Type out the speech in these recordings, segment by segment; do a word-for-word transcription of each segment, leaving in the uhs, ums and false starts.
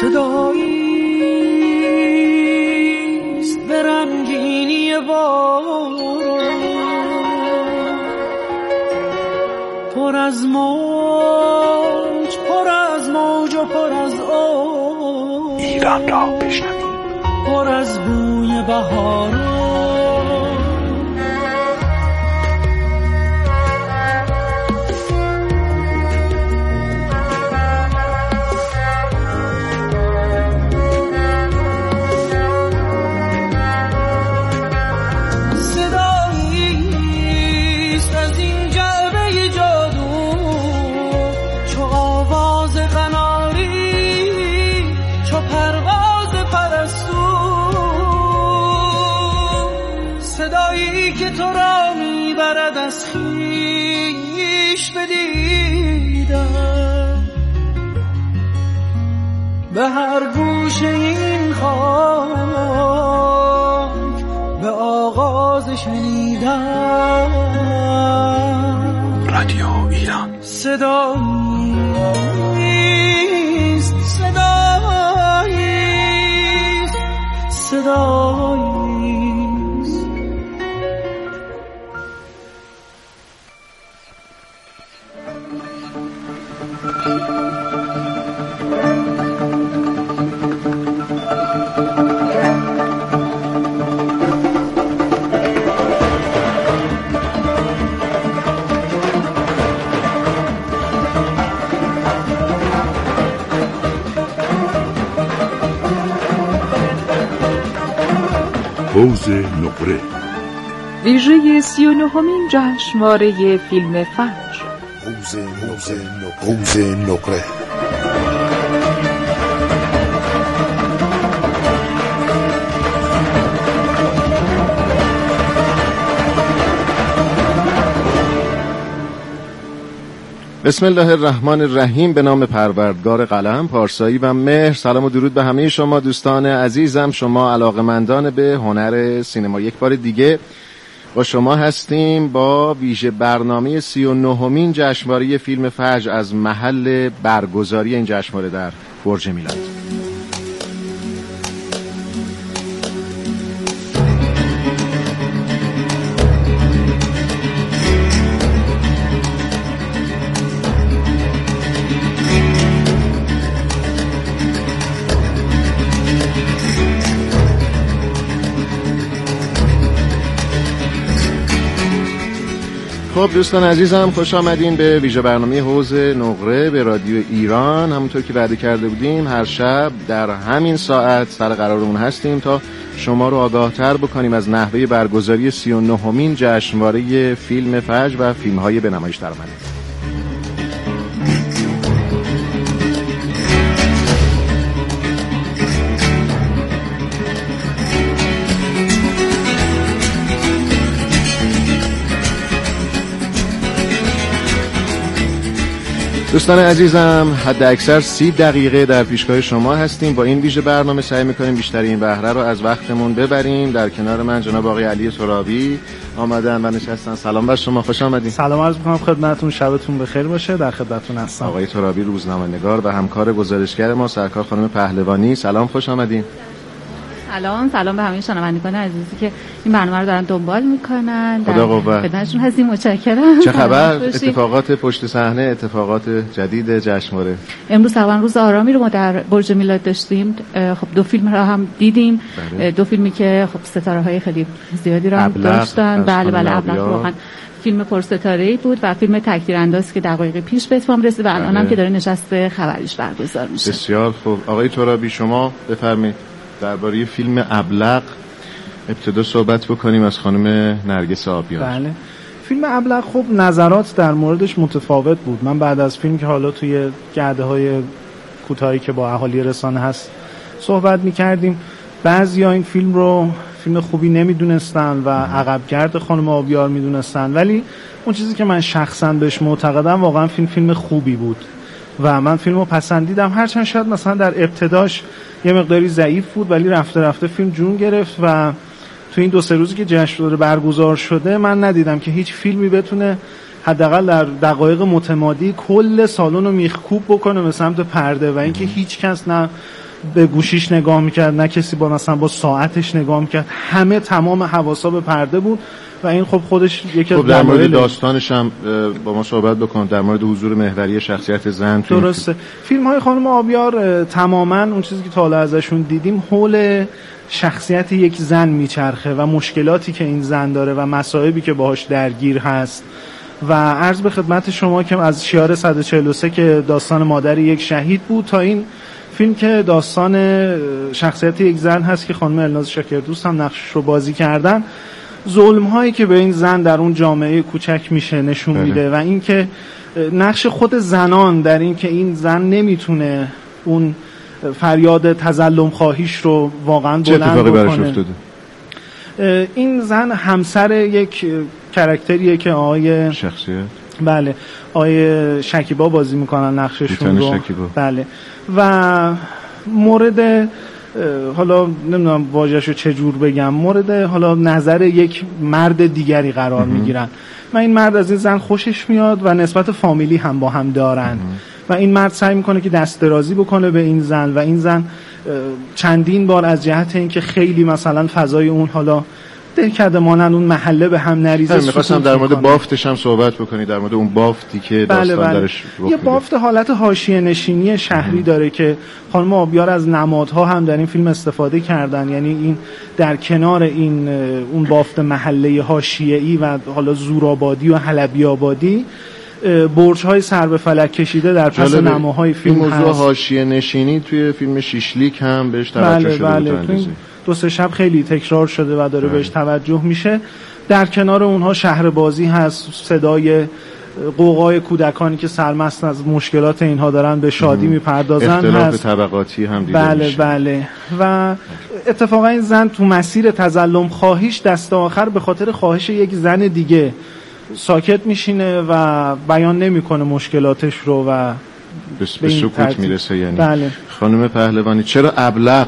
صداییست به رنگینی باران، پر از موج پر از موج و پر از آب، ایران را بشنوید، پر از بوی بهاران. که تو را میبرد از خویش بدیدم، به هر گوشه این خاک به آغاز شنیدم. رادیو ایران صداییست، صداییست، صداییست. حوض نقره، ویژه سی و نهمین جشنواره فیلم فجر. حوض نقره، حوض نقره. بسم الله الرحمن الرحیم. به نام پروردگار قلم، پارسایی و مهر. سلام و درود به همه شما دوستان عزیزم، شما علاقه‌مندان به هنر سینما. یک بار دیگه با شما هستیم با ویژه برنامه سی و نهمین جشنواره فیلم فجر از محل برگزاری این جشنواره در برج میلاد. خب دوستان عزیزم، خوش آمدین به ویژه برنامه حوض نقره به رادیو ایران. همونطور که وعده کرده بودیم هر شب در همین ساعت سر قرارمون هستیم تا شما رو آگاه تر بکنیم از نحوه برگزاری سی و نهمین جشنواره فیلم فجر و فیلم‌های به نمایش درآمده. دوستان عزیزم، حد اکثر سی دقیقه در پیشگاه شما هستیم. با این ویژه برنامه سعی میکنیم بیشتر این بهره رو از وقتمون ببریم. در کنار من جناب آقای علی ترابی آمدن و نشستن. سلام بر شما، خوش آمدین. سلام عرض میکنم خدمتتون، شبتون بخیر باشه. در خدمتتون هستم. آقای ترابی روزنامه‌نگار و همکار گزارشگر ما سرکار خانم پهلوانی، سلام، خوش آمدین. سلام سلام به همه شنوندگان عزیزی که این برنامه رو دارن دنبال میکنن. خدا قوت. خدمتشون هستیم، متشکرم. چه خبر؟ اتفاقات پشت صحنه، اتفاقات جدید جشنواره. امروز تقریبا روز آرامی رو ما در برج میلاد داشتیم. خب دو فیلم رو هم دیدیم. بله. دو فیلمی که خب ستاره‌های خیلی زیادی رو هم داشتن. بله بله ابلق واقعا فیلم پرستاره‌ای بود و فیلم تک‌تیرانداز که دقایق پیش به اتمام رسید و الان هم که داره نشست خبریش برگزار میشه. بسیار خوب. آقای ترابی شما بفرمایید درباره فیلم ابلق ابتدا صحبت بکنیم از خانم نرگس آبیار. بله، فیلم ابلق خب نظرات در موردش متفاوت بود. من بعد از فیلم که حالا توی گرده‌های کوتاهی که با اهالی رسانه هست صحبت می‌کردیم، بعضیا این فیلم رو فیلم خوبی نمی‌دونستن و عقبگرد خانم آبیار می‌دونستن، ولی اون چیزی که من شخصا بهش معتقدم واقعا فیلم فیلم خوبی بود و من فیلمو پسندیدم. هرچند شاید مثلا در ابتداش یه مقداری ضعیف بود، ولی رفته رفته فیلم جون گرفت و تو این دو سه روزی که جشنواره برگزار شده من ندیدم که هیچ فیلمی بتونه حداقل در دقایق متمادی کل سالن رو میخکوب بکنه به سمت پرده و اینکه هیچ کس نه به گوشیش نگاه میکرد، نه کسی با مثلا با ساعتش نگاه میکرد، همه تمام حواسا به پرده بود و این خب خودش یکی از خب در مورد داستانش هم با ما صحبت بکن، در مورد حضور محوری شخصیت زن. درسته. فیلم های خانم آبیار تماما اون چیزی که تا حالا ازشون دیدیم حول شخصیت یک زن میچرخه و مشکلاتی که این زن داره و مصائبی که باهاش درگیر هست و عرض به خدمت شما که از شیار صد و چهل و سه که داستان مادر یک شهید بود تا این فیلم که داستان شخصیت یک زن هست که خانم الناز شاکردوست هم نقشش رو بازی کردن، ظلم هایی که به این زن در اون جامعه کوچک میشه نشون بله. میده و این که نقش خود زنان در این که این زن نمیتونه اون فریاد تظلم خواهیش رو واقعا بلند بکنه. این زن همسر یک کرکتریه که آقای شخصیت بله آقای شکیبا بازی میکنن نقششون رو شکیبا. بله و مورد حالا نمیدونم واژه‌شو چجور بگم، مورد حالا نظر یک مرد دیگری قرار میگیرن و این مرد از این زن خوشش میاد و نسبت فامیلی هم با هم دارن و این مرد سعی میکنه که دست درازی بکنه به این زن و این زن چندین بار از جهت اینکه خیلی مثلا فضای اون حالا دهکده مانند اون محله به هم نریزه. می‌خواستم در مورد بافتش هم صحبت بکنی، در مورد اون بافتی که بله داستان بله. درش رخ یه بافت حالت حاشیه نشینی شهری ام. داره که خانم آبیار از نمادها هم در این فیلم استفاده کردن، یعنی این در کنار این اون بافت محله حاشیه‌ای و حالا زورآبادی و حلبی آبادی برج‌های سر به فلک کشیده در پس نماهای فیلم هست. این موضوع هست. حاشیه نشینی توی فیلم شیشلیک هم بهش توجه بله شده بله. بود. دو سه شب خیلی تکرار شده و داره بله. بهش توجه میشه. در کنار اونها شهر بازی هست، صدای قوقای کودکانی که سرمست از مشکلات اینها دارن به شادی میپردازن هست. اختلاف طبقاتی هم دیده بله میشه. بله و اتفاقا این زن تو مسیر تظلم خواهیش دست آخر به خاطر خواهش یک زن دیگه ساکت میشینه و بیان نمیکنه مشکلاتش رو و به سکوت میرسه. یعنی بله. خانم پهلوانی چرا ابلق؟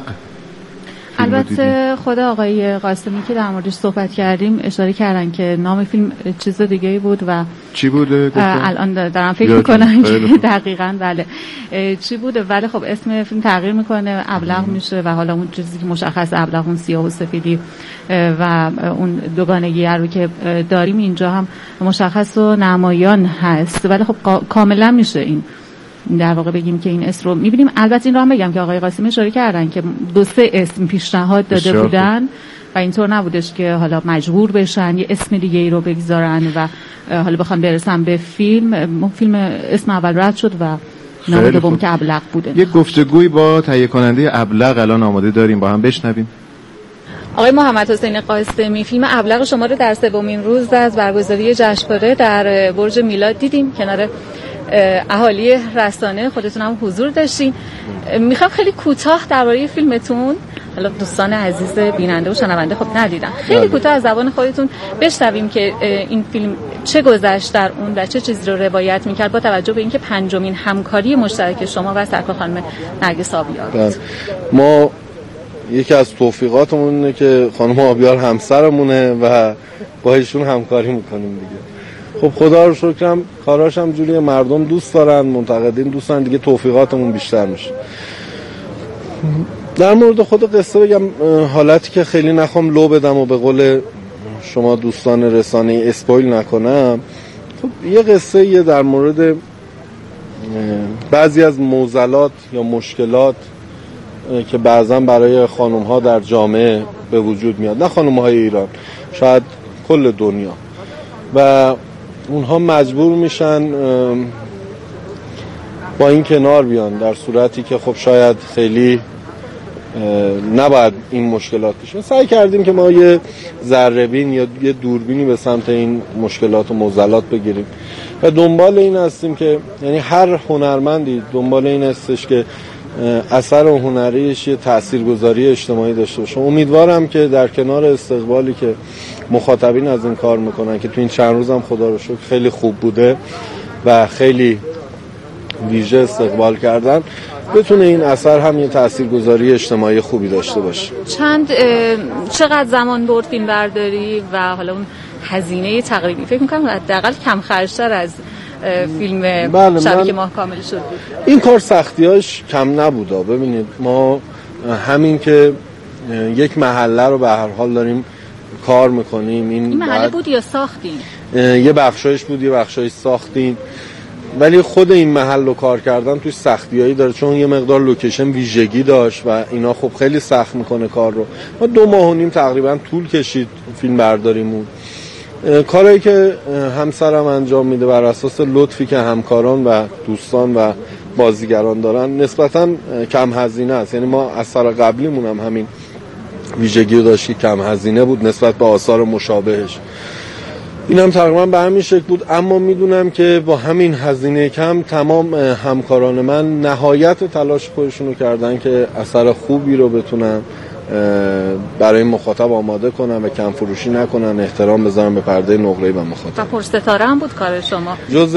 البته خود آقای قاسمی که در موردش صحبت کردیم اشاره کردن که نام فیلم چیز دیگه ای بود و چی بوده؟ الان دارم فکر میکنم که دقیقاً بله چی بوده، ولی خب اسم فیلم تغییر میکنه، ابلق میشه و حالا اون چیزی که مشخص ابلق اون سیاه و سفیدی و اون دوگانگی رو که داریم اینجا هم مشخص و نمایان هست، ولی خب کاملا میشه این در واقع بگیم که این اسم رو می‌بینیم. البته این رو هم بگم که آقای قاسمی اشاره کردن که دو سه اسم پیشنهاد داده بودن و اینطور نبودش که حالا مجبور بشن یه اسم دیگه ای رو بگذارن و حالا بخوام برسم به فیلم. فیلم اسم اول رد شد و نام دوم که ابلق بوده. یک گفتگوی با تهیه کننده ابلق الان آماده داریم، با هم بشنویم. آقای محمد حسین قاسمی، فیلم ابلق شما رو در سومین روز از برگزاری جشنواره در برج میلاد دیدیم، کنار اهالی رسانه خودتون هم حضور داشتین. میخوام خیلی کوتاه درباره فیلمتون، حالا دوستان عزیز بیننده و شنونده خب ندیدن، خیلی کوتاه از زبان خودتون بشنویم که این فیلم چه گذشت در اون و چه چیزی رو روایت میکرد با توجه به اینکه پنجمین همکاری مشترک شما و سرکار خانم نرگس آبیار بود. ما یکی از توفیقاتمون اینه که خانم آبیار همسرمونه و با ایشون همکاری میکنیم دیگه. خب خدا رو شکرم کاراش هم جوریه، مردم دوست دارن، منتقدین دوست دارن دیگه، توفیقاتمون بیشتر میشه. در مورد خود قصه بگم، حالتی که خیلی نخوام لو بدم و به قول شما دوستان رسانه اسپویل نکنم، خب یه قصه یه در مورد بعضی از معضلات یا مشکلات که بعضا برای خانم ها در جامعه به وجود میاد، نه خانم های ایران، شاید کل دنیا، و اونها مجبور میشن با این کنار بیان در صورتی که خب شاید خیلی نباید این مشکلات بشه. سعی کردیم که ما یه ذره‌بین یا یه دوربینی به سمت این مشکلات و معضلات بگیریم و دنبال این هستیم که یعنی هر هنرمندی دنبال این هستش که اثر هنریش یه تاثیرگذاری اجتماعی داشته باشه. امیدوارم که در کنار استقبالی که مخاطبین از این کار میکنن که تو این چند روزم خدا رو شکر خیلی خوب بوده و خیلی ویژه استقبال کردن، بتونه این اثر هم یه تاثیرگذاری اجتماعی خوبی داشته باشه. چند چقدر زمان برد فیلم برداری و حالا اون هزینه تقریبی؟ فکر میکنم حداقل کم خرج‌تر از فیلم بله شبی که ماه کامل شد بود. این کار سختیاش کم نبوده. ببینید ما همین که یک محله رو به هر حال داریم کار میکنیم، این, این محله بود یا ساختین؟ یه بخشایش بود، یه بخشایش ساختیم، ولی خود این محل رو کار کردن توی سختیایی داره، چون یه مقدار لوکیشن ویژگی داشت و اینا خب خیلی سخت میکنه کار رو. ما دو ماه و نیم تقریبا طول کشید فیلم برداریمون. کارهایی که همسرم انجام میده بر اساس لطفی که همکاران و دوستان و بازیگران دارن نسبتاً کم هزینه است. یعنی ما از سال قبلیمون هم همین ویژگی رو داشت که کم هزینه بود نسبت به آثار مشابهش. این هم تقریبا به همین شکل بود، اما میدونم که با همین هزینه کم تمام همکاران من نهایت تلاش خودشونو کردن که اثر خوبی رو بتونن برای مخاطب آماده کنن و کم فروشی نکنن، احترام بذارن به پرده نقره‌ای و مخاطب. و پرستاره هم بود کار شما. جز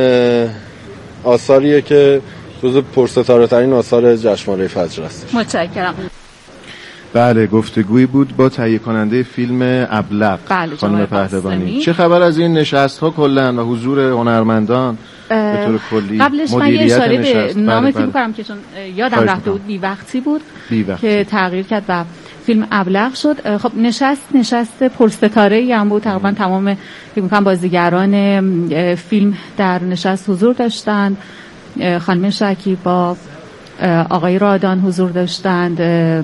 آثاریه که جز پرستاره ترین آثار جشنواره فجر است. متشکرم. بله، گفتگویی بود با تهیه کننده فیلم ابلق خانم پهلوانی. چه خبر از این نشست ها کلا و حضور هنرمندان به طور کلی؟ قبلش من یه اشاره به نام فیلم کنم که چون یادم رفته بود، بی وقتی بود بی وقتی. که تغییر کرد و فیلم ابلق شد. خب نشست نشست پرستاره‌ای هم بود، تقریبا تمام فکر می‌کنم بازیگران فیلم در نشست حضور داشتند. خانم شکیبا، آقای رادان حضور داشتند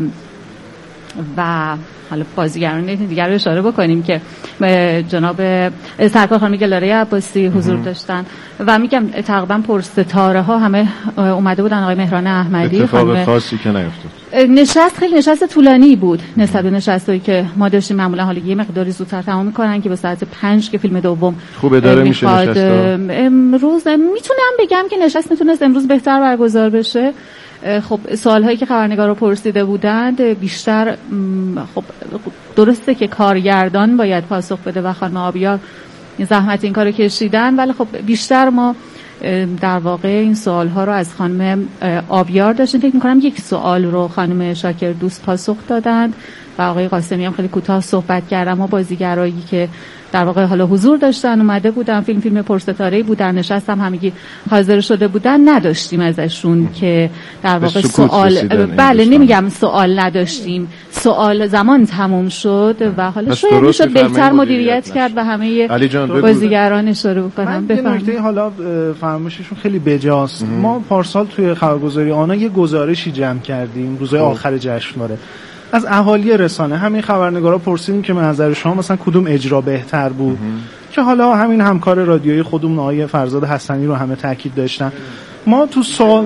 و حالا بازیگران دیگر رو اشاره بکنیم که جناب سرکار خانم گلاره عباسی حضور داشتن و میگم تقریبا پرستاره ها همه اومده بودن. آقای مهران احمدی. اتفاق خاصی که نیفتاد. نشست خیلی نشست طولانی بود نسبت به نشستایی که ما داشتیم. معمولا حالا یه مقداری زودتر تمام میکنن که به ساعت پنج که فیلم دوم خوب اداره میشه نشست. امروز میتونم بگم که نشست میتونست امروز بهتر برگزار بشه. خب سوالهایی که خبرنگارا پرسیده بودند بیشتر خب درسته که کارگردان باید پاسخ بده و خانم آبیار زحمت این کارو کشیدن، ولی خب بیشتر ما در واقع این سوالها رو از خانم آبیار داشتیم. فکر می‌کنم یک سوال رو خانم شاکر دوست پاسخ دادند و آقای قاسمی هم خیلی کوتاه صحبت کردن. ما بازیگرایی که در واقع حالا حضور داشتن اومده بودن، فیلم فیلم پرستاره‌ای بود، در نشست هم همگی حاضر شده بودن، نداشتیم ازشون که در واقع سوال بله نمیگم سوال نداشتیم، سوال زمان تموم شد و حالا شاید میشد بهتر مدیریت کرد و همه بازیگران اشاره بکنم. یه نکته حالا فرمایششون خیلی بجاست. ما پارسال توی خبرگزاری آنا یه گزارشی جمع کردیم روزهای آخر جشنواره از اهالی رسانه. همین خبرنگارا پرسیدیم که به نظر شما مثلا کدوم اجرا بهتر بود که حالا همین همکار رادیویی خودمون آقای فرزاد حسنی رو همه تاکید داشتن. ما تو سال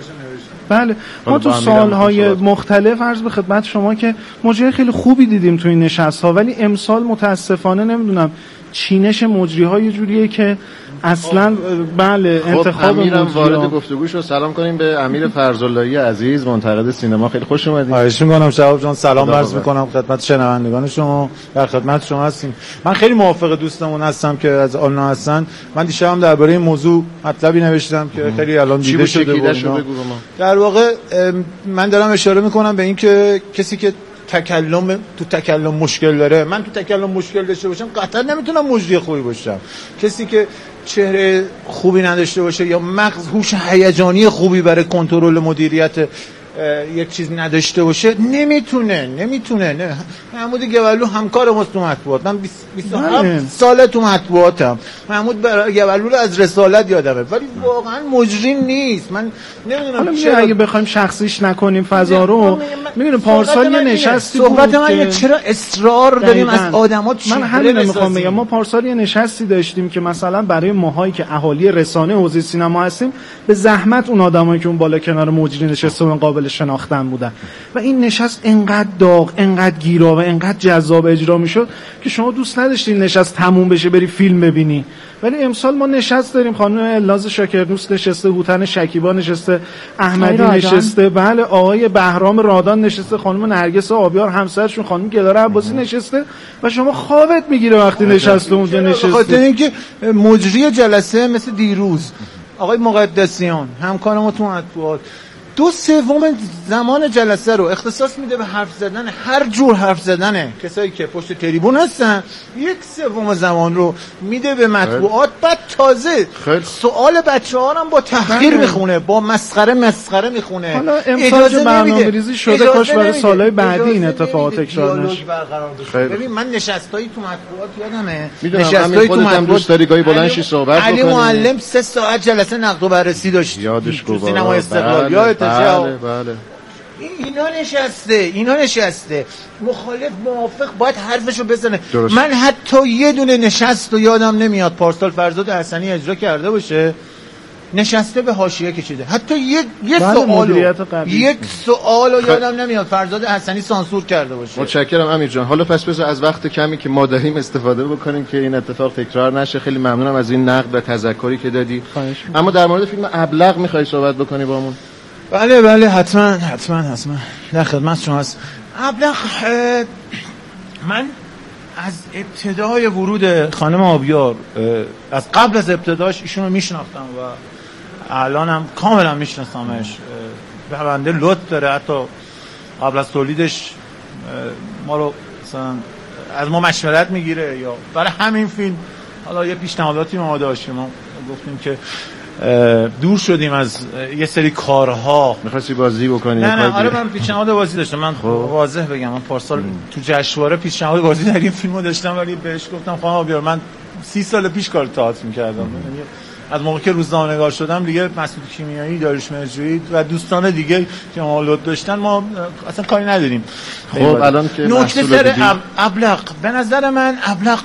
بله ما تو سالهای مختلف عرض به خدمت شما که مجری خیلی خوبی دیدیم تو این نشست‌ها، ولی امسال متاسفانه نمیدونم چینش مجری‌ها یه جوریه که اصلا بله انتخاب امیرم وارد گفتگو شو. سلام کنیم به امیر فرزاللهی عزیز منتقد سینما. خیلی خوش اومدید. خواهش می‌کنم شهاب جان. سلام عرض می‌کنم خدمت شنوندگان شما. در خدمت شما هستیم. من خیلی موافق دوستمون هستم که از آلنا هستن. من دیشب هم درباره این موضوع مطلبی نوشتم که خیلی الان دیده شده بود. در واقع من دارم اشاره می‌کنم به این که کسی که تکلم تو تکلم مشکل داره، من تو تکلم مشکل داشته باشم قطعا نمیتونم مجری خوبی باشم. کسی که چهره خوبی نداشته باشه یا مغز هوش هیجانی خوبی برای کنترل مدیریت یک چیز نداشته باشه نمیتونه نمیتونه نه. محمود گوالو همکار ما تو مطبوعات، من بیست و هفت ساله تو مطبوعاتم. محمود گوالو رو از رسالت یادمه، ولی واقعا مجری نیست. من نمیدونم چرا اگه بخوایم شخصیش نکنیم فضا رو. میدونم پارسال یه نشستی بود صحبت من که چرا اصرار داریم از آدمات. من همین میخوام بگم ما پارسال یه نشستی داشتیم که مثلا برای ماهایی که اهالی رسانه حوزه سینما هستیم به زحمت اون آدمایی که اون بالا کنار مجری نشسته اون قابل شناختن بودن و این نشست انقدر داغ، انقدر گیرا و انقدر جذاب اجرا میشد که شما دوست نداشتین نشست تموم بشه بری فیلم ببینی. ولی امسال ما نشست داریم، خانم الاز شاکردوست نشسته، هوتن شکیبا نشسته، احمدی نشسته، بله آقای بهرام رادان نشسته، خانم نرگس آبیار همسرشون خانم گلاره عباسی نشسته و شما خوابت میگیره وقتی نشسته اونجا نشسته. خاطر اینکه مجری جلسه مثل دیروز آقای مقدسیان همکار ما تو مطبوعات دو سوم زمان جلسه رو اختصاص میده به حرف زدن، هر جور حرف زدنه کسایی که پشت تریبون هستن. یک سوم زمان رو میده به مطبوعات. بعد تازه سوال بچه‌ها هم با تحقیر میخونه، با مسخره مسخره میخونه. حالا امسال برنامه‌ریزی شده، کاش برای سالهای بعدی این اتفاقات تکرار نشه. ببین من نشستایی تو مطبوعات یادمه، نشستایی تو مطبوعات دوست داری گاهی بلند شی صحبت بکنی. علی معلم سه ساعت جلسه نقد و بررسی داشت یادش تو سینما استقلال. یادته؟ بله بله. اینا نشسته اینا نشسته مخالف موافق باید حرفشو بزنه. درست. من حتی یه دونه نشست و یادم نمیاد پارسال فرزاد حسنی اجرا کرده باشه نشسته به حاشیه کشیده، حتی یه یه سوالو یک سوالو خ... یادم نمیاد فرزاد حسنی سانسور کرده باشه. متشکرم امیر جان. حالا پس بذار از وقت کمی که ما داریم استفاده بکنیم که این اتفاق تکرار نشه. خیلی ممنونم از این نقد و تذکری که دادی. اما در مورد فیلم ابلق میخوای صحبت بکنی بامون؟ بله بله حتما حتما حتما در خدمت شما هست. ابلق من از ابتدای ورود خانم آبیار، از قبل از ابتداش ایشون رو میشناختم و الانم کاملا میشناسمش. به بنده لطف داره، حتی قبل از تولیدش ما رو مثلا از ما مشورت میگیره یا برای همین فیلم حالا یه پیشنهاداتی ما داشتیم، ما گفتیم که دور شدیم از یه سری کارها. می‌خواستی بازی بکنی؟ نه نه آره من پیشنهاد بازی داشتم. من واضح بگم من پارسال تو جشنواره پیشنهاد بازی در این فیلمو داشتم ولی بهش گفتم خانم آبیار من سی سال پیش کار تئاتر می‌کردم. یعنی از موقعی که روزنامه‌نگار شدم دیگه مسعود کیمیایی، داریوش مهرجویی و دوستان دیگه که مالوت داشتن ما اصلا کاری نداریم. خب الان که نکته سر ابلق به نظر من ابلق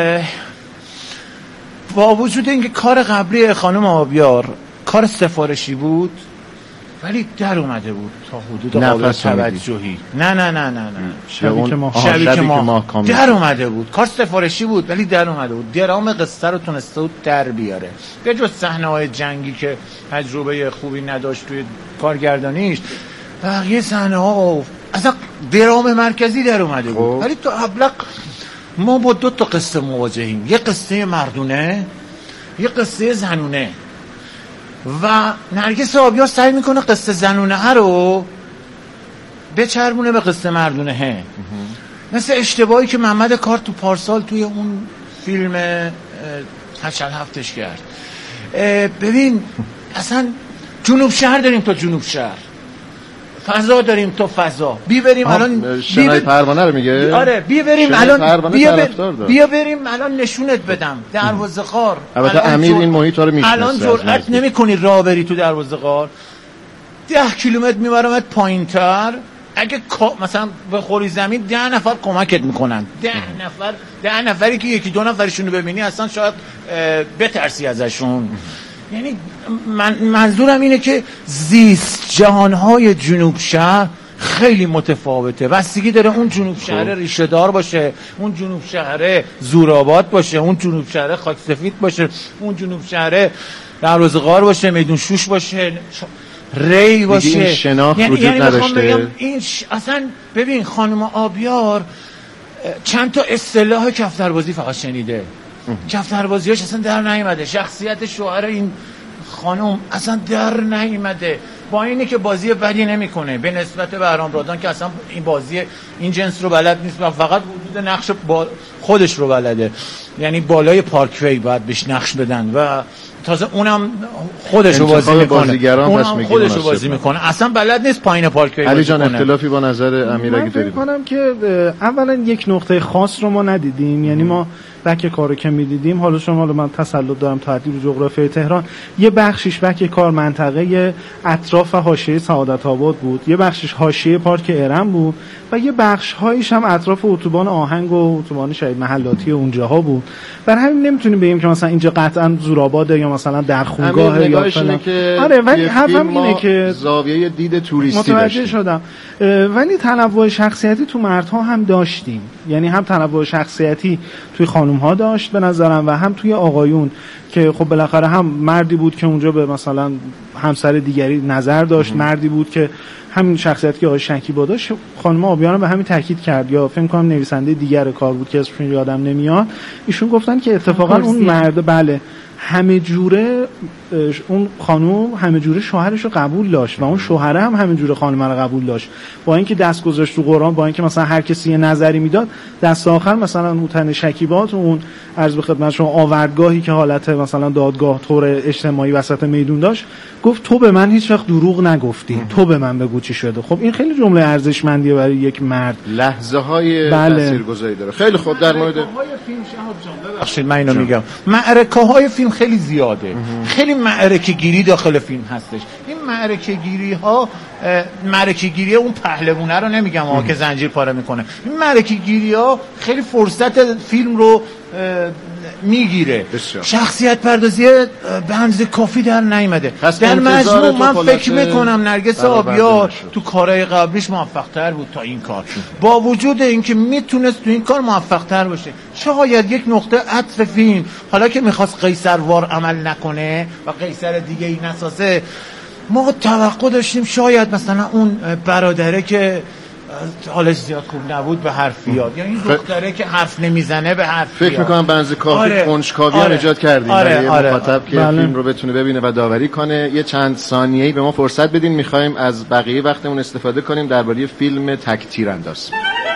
با وجود اینکه کار قبلی خانم آبیار کار سفارشی بود ولی در اومده بود تا حدود قابل توجهی. نه نه نه نه نه شبی که ما شبی که ما در اومده بود. کار سفارشی بود ولی در اومده بود. درام قصه رو تونسته بود در بیاره. به جز صحنه‌های جنگی که تجربه خوبی نداشت توی کارگردانیش، بقیه صحنه‌ها اصلا درام مرکزی در اومده بود. ولی تو ابلق ما با دو تا قصه مواجهیم، یه قصه مردونه یه قصه زنونه و نرگس آبیار سعی میکنه قصه زنونه رو بچربونه به قصه مردونه. مثل اشتباهی که محمد کار تو پارسال توی اون فیلم هشل هفتش کرد. ببین اصلا جنوب شهر داریم تا جنوب شهر، فضا داریم تو فضا، بی بریم الان شنای پروانه رو میگه. آره بی بریم الان بیا, بیا بریم الان نشونت بدم دروازه غار. البته امیر این محیط رو میشناسه. الان جرئت نمی‌کنی راه بری تو دروازه غار، ده کیلومتر میبرمت پایینتر. اگه مثلا به خوری زمین ده نفر کمکت میکنن، ده نفر ده نفری که یکی دو نفرشون رو ببینی اصلا شاید بترسی ازشون. یعنی من منظورم اینه که زیست جهانهای جنوب شهر خیلی متفاوته. بستگی داره اون جنوب شهر ریشه دار باشه، اون جنوب شهر زورآباد باشه، اون جنوب شهر خاک سفید باشه، اون جنوب شهر دروازه غار باشه، میدون شوش باشه، ری باشه. این شناخت یعنی وجود یعنی نداشته. این ش... اصلا ببین خانم آبیار چند تا اصطلاح کفتربازی فقط شنیده، کفتربازیاش اصلا در نیامده. شخصیت شوهر این خانم اصلا در نیامده، با اینه که بازی بدی نمیکنه به نسبت بهرام رادان که اصلا این بازی این جنس رو بلد نیست و فقط وجود نقش با خودش رو بلده. یعنی بالای پارکوی باید بهش نقش بدن و تازه اونم خودش رو بازی میکنه، اونم خودش رو بازی میکنه، اصلا بلد نیست پایین پارکوی. علی جان اختلافی با نظر امیر اگه دارید؟ من فکر کنم که اولا یک نقطه خاص رو ما ندیدیم. یعنی ما بک کارو که میدیدیم، حالا شما رو من تسلط دارم تعدیل جغرافیای تهران، یه بخشش بک کار منطقه اطراف حاشیه سعادت آباد بود، یه بخشش حاشیه پارک ارم بود و یه بخش هایش هم اطراف اتوبان آهنگ و اتوبان شهید محلاتی اونجاها بود. برای همین نمیتونیم بگیم که مثلا اینجا قطعا زورآباده یا مثلا در خونگاه یا فلان. آره ولی حرفم اینه که زاویه دید توریستی متوجه شدم. ولی تنوع شخصیتی تو مردها هم داشتیم، یعنی هم تنوع شخصیتی توی خانم ها داشت به نظرم و هم توی آقایون که خب بالاخره هم مردی بود که اونجا به مثلا همسر دیگری نظر داشت، ام. مردی بود که همین شخصیتی که آقای شکیبا داشت خانم آبیان به همین تاکید کرد، یا فکر کنم نویسنده دیگر کار بود که اسمش یادم نمیاد، ایشون گفتن که اتفاقا اون مرد بله همه جوره اون خانوم همه جوره شوهرش رو قبول داشت و اون شوهره هم همه جوره خانم رو قبول داشت، با اینکه دست گذاشت تو قرآن، با اینکه مثلا هر کسی یه نظری میداد، دست آخر مثلا هوتن شکیبات اون عرض به خدمت شما آوردگاهی که حالت مثلا دادگاه طور اجتماعی وسط میدون داشت، گفت تو به من هیچ وقت دروغ نگفتی، تو به من بگو چی شده. خب این خیلی جمله ارزشمندیه برای یک مرد. لحظه های بله. تاثیرگذاری داره. خیلی خوب. در مورد ببخشید من اینو میگم، معرکه های فیلم خیلی زیاده، خیلی معرکه گیری داخل فیلم هستش. این معرکه گیری ها، معرکه گیری اون پهلوونه رو نمیگم ها که زنجیر پاره میکنه، این معرکه گیری ها خیلی فرصت فیلم رو میگیره. شخصیت پردازی به اندازه کافی در نیامده. در مجموع من فکر میکنم نرگس آبیار تو کارهای قبلیش موفق تر بود تا این کار، با وجود اینکه میتونست تو این کار موفق تر باشه. شاید یک نقطه عطف فیلم، حالا که میخواست قیصروار عمل نکنه و قیصر دیگه ای نسازه، ما توقع داشتیم شاید مثلا اون برادره که حالش زیاد خوب نبود به حرف یاد، یا این دختره که حرف نمیزنه به حرف فکر یاد. میکنم بنز کافی آره. کنجکاوی آره. ایجاد کردیم آره. برای آره. مخاطب که بله. فیلم رو بتونه ببینه و داوری کنه. یه چند ثانیه‌ای به ما فرصت بدین، میخوایم از بقیه وقتمون استفاده کنیم درباره فیلم تک تیرانداز.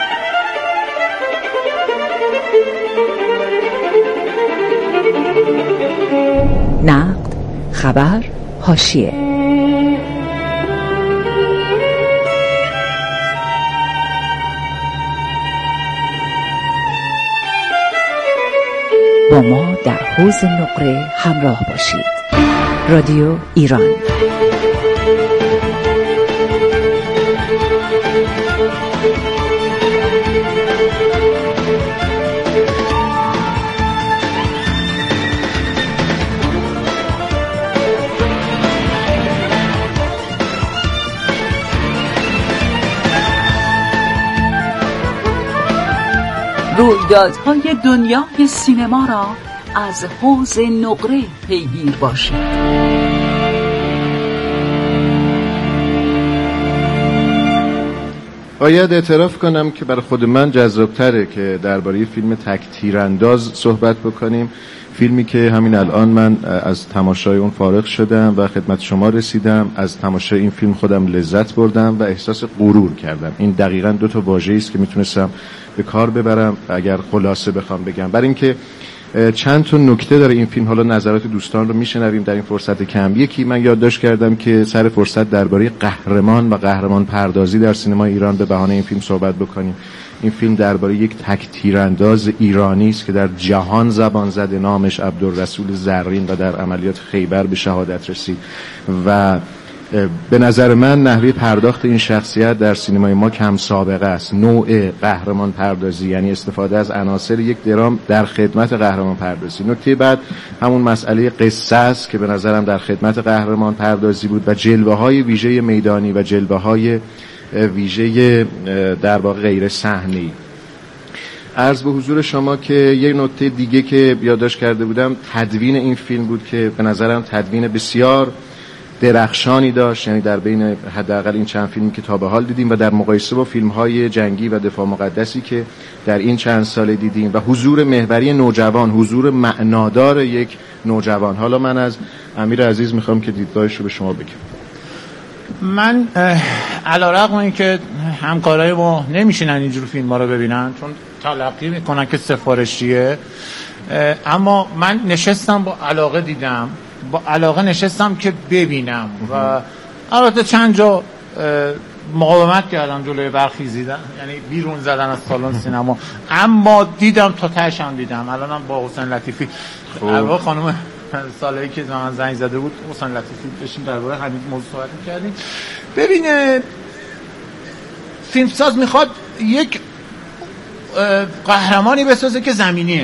نقد، خبر، حاشیه. با ما در حوض نقره همراه باشید. رادیو ایران. رویدادهای دنیای سینما را از حوض نقره پیگیر باشید. باید اعتراف کنم که برای خود من جذابتره که درباره فیلم تک تیرانداز صحبت بکنیم، فیلمی که همین الان من از تماشای اون فارغ شدم و خدمت شما رسیدم. از تماشای این فیلم خودم لذت بردم و احساس غرور کردم. این دقیقاً دو تا واژه‌ای است که میتونستم به کار ببرم اگر خلاصه بخوام بگم. برای اینکه چند تا نکته داره این فیلم، حالا نظرات دوستان رو میشنویم در این فرصت کم. یکی من یادداشت کردم که سر فرصت درباره قهرمان و قهرمان پردازی در سینما ایران به بهانه این فیلم صحبت بکنیم. این فیلم درباره یک تک تیرانداز ایرانی است که در جهان زبان زده، نامش عبدالرسول زرین و در عملیات خیبر به شهادت رسید و به نظر من نحوه پرداخت این شخصیت در سینمای ما کم سابقه است. نوع قهرمان پردازی یعنی استفاده از عناصر یک درام در خدمت قهرمان پردازی. نکته بعد همون مسئله قصه است که به نظرم در خدمت قهرمان پردازی بود و جلوه های ویژه میدانی و جلوه های ویژه در واقع غیر صحنه‌ای. عرض به حضور شما که یک نکته دیگه که یادداشت کرده بودم تدوین این فیلم بود که به نظرم تدوین بسیار درخشانی داشت، یعنی در بین حداقل این چند فیلمی که تا به حال دیدیم و در مقایسه با فیلم‌های جنگی و دفاع مقدسی که در این چند سال دیدیم و حضور محوری نوجوان، حضور معنادار یک نوجوان. حالا من از امیر عزیز میخوام که دیدگاهش رو به شما بگم. من علیرغم اینکه همکارای ما نمیشینن اینجور فیلم‌ها رو ببینن چون تلقی میکنن که سفارشیه، اما من نشستم با علاقه دیدم، با علاقه نشستم که ببینم و البته چند جا مقاومت کردم جلوی برخیزیدن، یعنی بیرون زدن از سالن سینما، اما دیدم تا تهش هم دیدم. الانم با حسین لطیفی اول خانم سالهایی که من زنگ زده بود حسین لطیفی داشتیم درباره همین موضوع صحبت می‌کردیم. ببینه فیلمساز میخواد یک قهرمانی بسازه که زمینیه،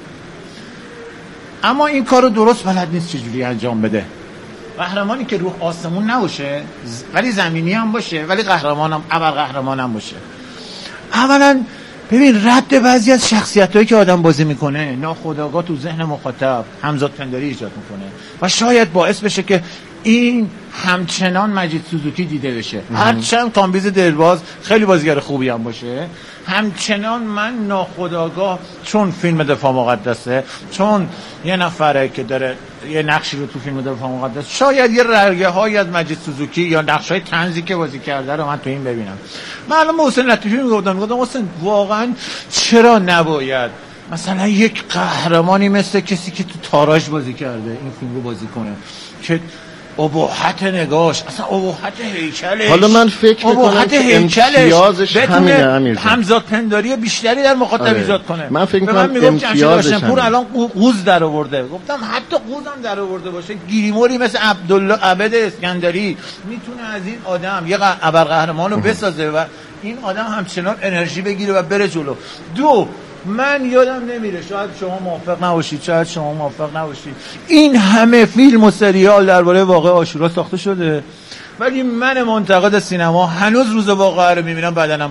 اما این کارو درست بلد نیست چجوری انجام بده. قهرمانی که روح آسمون نباشه ولی زمینی هم باشه، ولی قهرمانم ابر قهرمان هم باشه. اولا ببین رد بعضی از شخصیتایی که آدم بازی میکنه ناخودآگاه تو ذهن مخاطب همزاد پنداری ایجاد میکنه و شاید باعث بشه که این همچنان مجید سوزوکی دیده بشه. هرچند کامبیز دلباز خیلی بازیگر خوبی هم باشه، همچنان من ناخودآگاه چون فیلم دفاع مقدسه، چون یه نفره که داره یه نقشی رو تو فیلم دفاع مقدس، شاید یه رگه هایی از مجید سوزوکی یا نقشای طنزی که بازی کرده رو من تو این ببینم. من الان به حسین لطیفی میگفتم میگفتم حسین واقعا چرا نباید مثلا یک قهرمانی مثل کسی که تو تاراج بازی کرده این فیلم رو بازی کنه که اباحت نگاش، اصلا اباحت هیکلش، حالا من فکر میکنم که امتیازش همینه امیر جان، همزاد پنداری بیشتری در مخاطب آره. ایجاد کنه. من فکر میکنم امتیازش همینه. الان قوز در آورده، گفتم حتی قوز هم در آورده باشه، گیریموری مثل عبدالله عبد اسکندری میتونه از این آدم یه ابرقهرمان رو بسازه و این آدم همچنان انرژی بگیره و بره جلو. دو، من یادم نمیره، شاید شما موافق نباشید، شاید شما موافق نباشید، این همه فیلم و سریال درباره واقعه عاشورا ساخته شده، ولی من منتقد سینما هنوز روز واقعه رو میبینم بدنم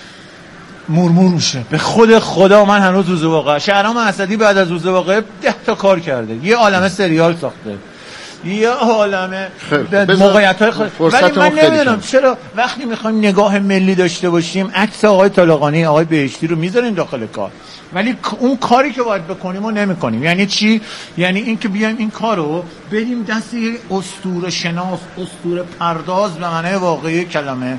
مورمور میشه. به خود خدا من هنوز روز واقعه، شهرام اسدی بعد از روز واقعه ده تا کار کرده، یه عالمه سریال ساخته، یه عالمه موقعیت‌های خیلی، ولی من نمیدونم چرا وقتی میخوایم نگاه ملی داشته باشیم عکس آقای طالقانی، آقای بهشتی رو میذاریم داخل کار، ولی اون کاری که باید بکنیم رو نمیکنیم. یعنی چی؟ یعنی این که بیایم این کارو بدیم دست یه اسطوره شناس، اسطوره پرداز به معنی واقعی کلمه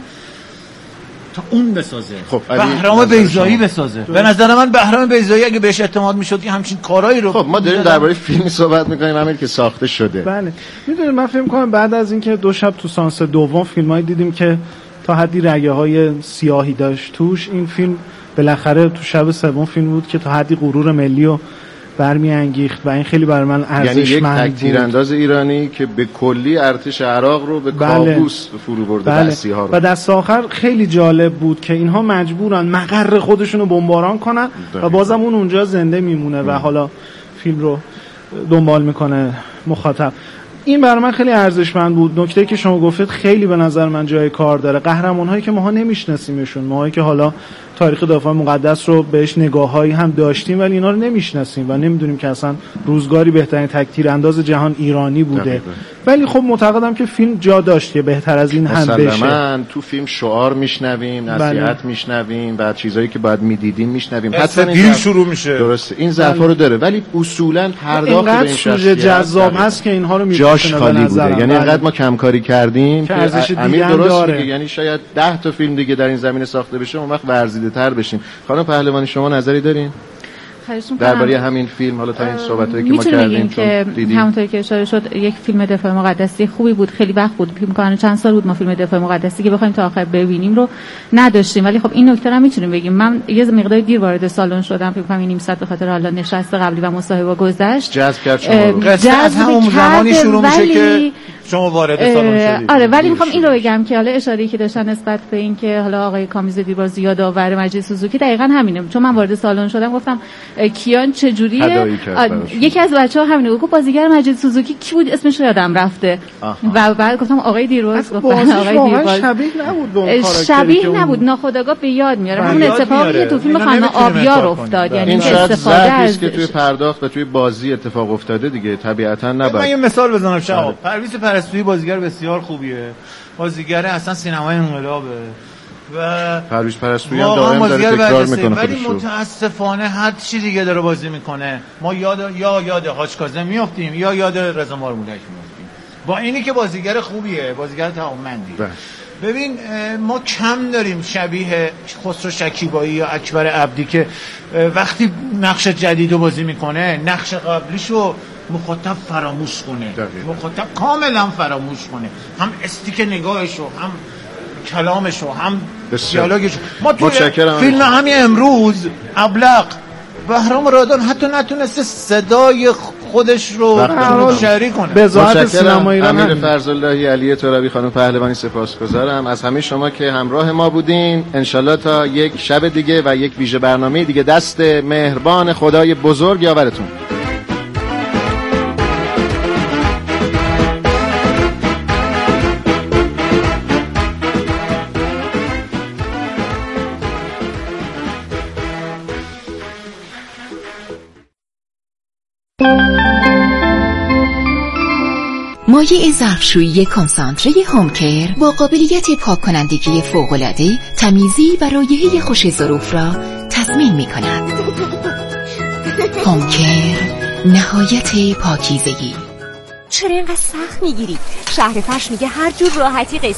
تا اون بسازه. خب بهرام بیضایی بسازه. به نظر من بهرام بیضایی اگه بهش اعتماد میشد که همچین کارهایی رو. خب ما داریم درباره فیلمی صحبت میکنیم همین که ساخته شده. بله میدونید من فکر میکنم بعد از اینکه دو شب تو سانس دوم فیلمایی دیدیم که تا حدی رگه های سیاهی داشت توش، این فیلم بالاخره تو شب سوم فیلم بود که تا حدی غرور ملی رو برمیانگیخت و این خیلی برای من ارزشمند یعنی یک تک‌تیرانداز ایرانی که به کلی ارتش عراق رو به بله. کابوس فرو برده بله. دستی‌ها رو. و دست آخر خیلی جالب بود که اینها مجبورن مقر خودشون رو بمباران کنن و بازم اون اونجا زنده میمونه و حالا فیلم رو دنبال میکنه مخاطب. این برای من خیلی ارزشمند بود. نکته‌ای که شما گفتید خیلی به نظر من جای کار داره. قهرمان‌هایی که ماها نمیشناسیمشون، ماهایی که حالا تاریخ دفاع مقدس رو بهش نگاه‌هایی هم داشتیم ولی اینا رو نمیشناسیم و نمیدونیم که اصلا روزگاری بهترین تک‌تیرانداز جهان ایرانی بوده دقیقا. ولی خب معتقدم که فیلم جا داشت که بهتر از این هم بشه. مثلا تو فیلم شعار میشنویم، نصیحت بله. میشنویم و چیزایی که باید میدیدیم میشنویم. حتی این شروع میشه. درسته. این ظرفا رو داره ولی اصولاً پرداخت به این شخصیت جذاب هست که اینها رو جاش خالی بوده. یعنی بله. انقدر ما کمکاری کردیم که امیر درست داره. میگه، یعنی شاید ده تا فیلم دیگه در این زمینه ساخته بشه اون وقت ورزیده تر بشیم. خانم پهلوانی شما نظری دارین درباره همین فیلم؟ حالا تا این صحبتایی که ما کردیم که همونطوری که اشاره شد یک فیلم دفاع مقدسی خوبی بود، خیلی وقت بود، فیلم کنن چند سال بود ما فیلم دفاع مقدسی که بخوایم تا آخر ببینیم رو نداشتیم. ولی خب این نکته رو میتونیم بگیم، من یه مقدار دیر وارد سالن شدم، فکر کنم نیم ساعت به خاطر حالا نشست قبلی و مصاحبه گذشت جذب کرد شما رو. قصه از همون زمانی شروع میشه که شما وارد سالن شدید. آره ولی میخوام این رو بگم که حالا اشاره‌ای که داشتن نسبت به این که حالا آقای کامیز دیرباز یادآور مجید سوزوکی دقیقاً همینه. چون من وارد سالن شدم گفتم کیان چجوریه، یکی از بچه‌ها همینه گفت بازیگر مجید سوزوکی کی بود اسمش رو یادم رفته آها. و بعد گفتم آقای دیرباز، گفتن آقای دیرباز شبیه نبود به اون شبیه نبود، ناخودآگاه به یاد میاره همون اتفاقی که تو فیلم خانم آبیار افتاد. یعنی استفاده از که توی پرداخت و توی بازی اتفاق افتاده دیگه طبیعتاً نباید. من یه مثال بزنم شما پرویز پرستویی بازیگر بسیار خوبیه، بازیگر اصلا سینمای انقلابه و پرویز پرستویی هم دائم داره تکرار میکنه ولی متاسفانه هر چی دیگه داره بازی میکنه ما یاد یا یاد حاج کاظم میافتیم یا یاد رضا مارمولک میافتیم، با اینی که بازیگر خوبیه، بازیگر توانمندی. ببین ما کم داریم شبیه خسرو شکیبایی یا اکبر عبدی که وقتی نقش جدیدو بازی میکنه نقش قبلیشو مخاطب فراموش کنه، مخاطب کاملا فراموش کنه، هم استیک نگاهشو، هم کلامشو، هم دیالوگشو. ما تو فیلم همین امروز ابلق بهرام رادان حتی نتونسته صدای خودش رو شریک کنه. به ذات سینما ایران امیر فرزاللهی، علی ترابی، خانم پهلوانی سپاسگزارم از همه شما که همراه ما بودین. انشالله تا یک شب دیگه و یک ویژه برنامه دیگه دست مهربان خدای بزرگ یاورتون. ما مایع ظرفشویی کنسانتره هومکر با قابلیت پاک کنندگی فوق‌العاده، تمیزی و رایحه خوش ظروف را تضمین می کند. هومکر، نهایت پاکیزگی. چرا اینقدر سخت میگیری؟ شهر فرش میگه هر جور راحتی قسط